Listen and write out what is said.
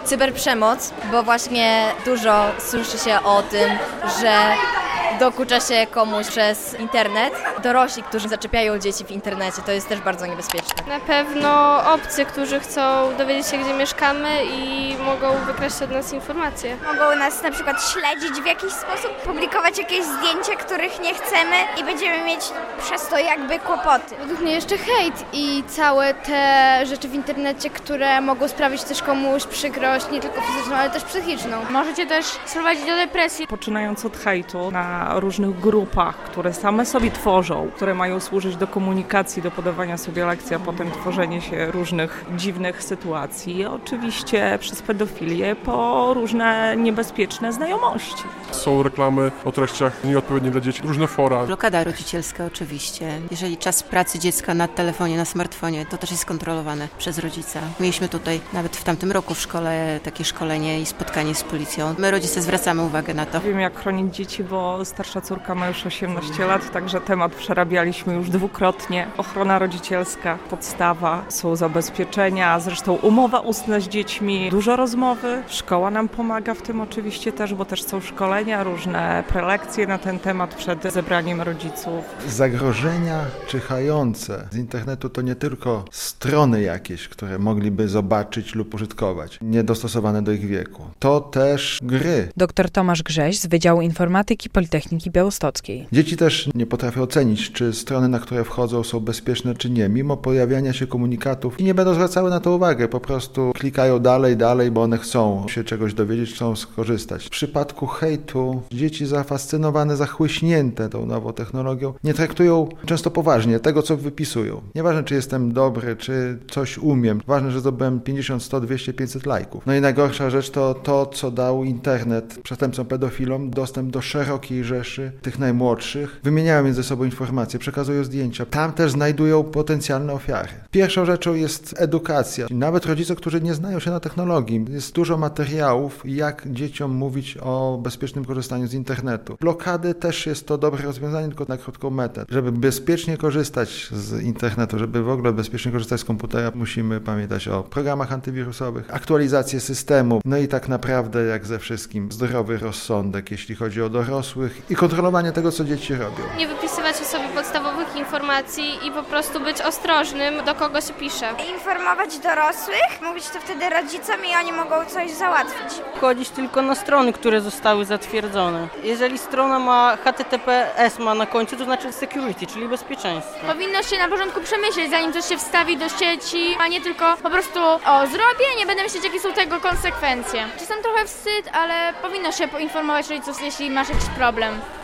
Cyberprzemoc, bo właśnie dużo słyszy się o tym, że dokucza się komuś przez internet. Dorośli, którzy zaczepiają dzieci w internecie, to jest też bardzo niebezpieczne. Na pewno obcy, którzy chcą dowiedzieć się, gdzie mieszkamy i mogą wykraść od nas informacje. Mogą nas na przykład śledzić w jakiś sposób, publikować jakieś zdjęcia, których nie chcemy i będziemy mieć przez to jakby kłopoty. Według mnie jeszcze hejt i całe te rzeczy w internecie, które mogą sprawić też komuś przykrość, nie tylko fizyczną, ale też psychiczną. Możecie też sprowadzić do depresji. Poczynając od hejtu na różnych grupach, które same sobie tworzą, które mają służyć do komunikacji, do podawania sobie lekcji, a potem tworzenie się różnych dziwnych sytuacji. Oczywiście przez pedofilię po różne niebezpieczne znajomości. Są reklamy o treściach nieodpowiednich dla dzieci, różne fora. Blokada rodzicielska oczywiście. Jeżeli czas pracy dziecka na telefonie, na smartfonie, to też jest kontrolowane przez rodzica. Mieliśmy tutaj nawet w tamtym roku w szkole takie szkolenie i spotkanie z policją. My rodzice zwracamy uwagę na to. Wiem, jak chronić dzieci, bo starsza córka ma już 18 lat, także temat przerabialiśmy już dwukrotnie. Ochrona rodzicielska, podstawa, są zabezpieczenia, zresztą umowa ustna z dziećmi, dużo rozmowy. Szkoła nam pomaga w tym oczywiście też, bo też są szkolenia, różne prelekcje na ten temat przed zebraniem rodziców. Zagrożenia czyhające z internetu to nie tylko strony jakieś, które mogliby zobaczyć lub użytkować, niedostosowane do ich wieku. To też gry. Dr Tomasz Grześ z Wydziału Informatyki Politechniki Białostockiej. Dzieci też nie potrafią ocenić, czy strony, na które wchodzą, są bezpieczne, czy nie, mimo pojawiania się komunikatów i nie będą zwracały na to uwagę. Po prostu klikają dalej, bo one chcą się czegoś dowiedzieć, chcą skorzystać. W przypadku hejtu dzieci zafascynowane, zachłyśnięte tą nową technologią nie traktują często poważnie tego, co wypisują. Nieważne, czy jestem dobry, czy coś umiem. Ważne, że zdobyłem 50, 100, 200, 500 lajków. No i najgorsza rzecz to to, co dał internet przestępcom pedofilom, dostęp do szerokiej rzeszy tych najmłodszych. Wymieniają między sobą informacje, przekazują zdjęcia. Tam też znajdują potencjalne ofiary. Pierwszą rzeczą jest edukacja. Nawet rodzice, którzy nie znają się na technologii. Jest dużo materiałów, jak dzieciom mówić o bezpiecznym korzystaniu z internetu. Blokady też jest to dobre rozwiązanie, tylko na krótką metę. Żeby bezpiecznie korzystać z internetu, żeby w ogóle bezpiecznie korzystać z komputera, musimy pamiętać o programach antywirusowych, aktualizację systemu, no i tak naprawdę, jak ze wszystkim, zdrowy rozsądek, jeśli chodzi o dorosłych i kontrolowanie tego, co dzieci robią. Nie wypisywać o sobie podstawowych informacji i po prostu być ostrożnym, do kogo się pisze. Informować dorosłych, mówić to wtedy rodzicom i oni mogą coś załatwić. Wchodzić tylko na strony, które zostały zatwierdzone. Jeżeli strona ma HTTPS na końcu, to znaczy security, czyli bezpieczeństwo. Powinno się na początku przemyśleć, zanim coś się wstawi do sieci, a nie tylko po prostu zrobię, nie będę myśleć, jakie są tego konsekwencje. Czasem trochę wstyd, ale powinno się poinformować rodziców, jeśli masz jakiś problem.